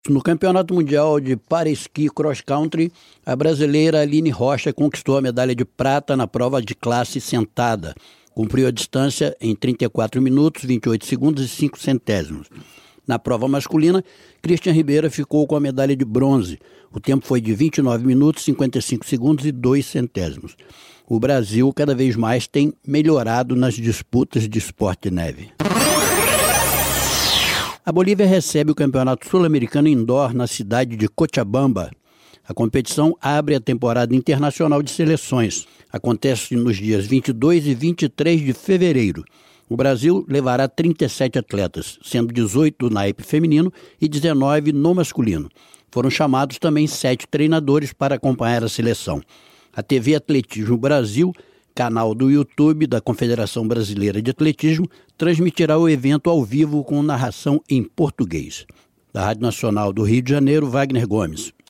No Campeonato Mundial de Para-Esqui Cross Country, a brasileira Aline Rocha conquistou a medalha de prata na prova de classe sentada. Cumpriu a distância em 34 minutos, 28 segundos e 5 centésimos. Na prova masculina, Christian Ribeiro ficou com a medalha de bronze. O tempo foi de 29 minutos, 55 segundos e 2 centésimos. O Brasil cada vez mais tem melhorado nas disputas de esporte de neve. A Bolívia recebe o Campeonato Sul-Americano Indoor na cidade de Cochabamba. A competição abre a temporada internacional de seleções. Acontece nos dias 22 e 23 de fevereiro. O Brasil levará 37 atletas, sendo 18 no naipe feminino e 19 no masculino. Foram chamados também 7 treinadores para acompanhar a seleção. A TV Atletismo Brasil, canal do YouTube da Confederação Brasileira de Atletismo, transmitirá o evento ao vivo com narração em português. Da Rádio Nacional do Rio de Janeiro, Wagner Gomes.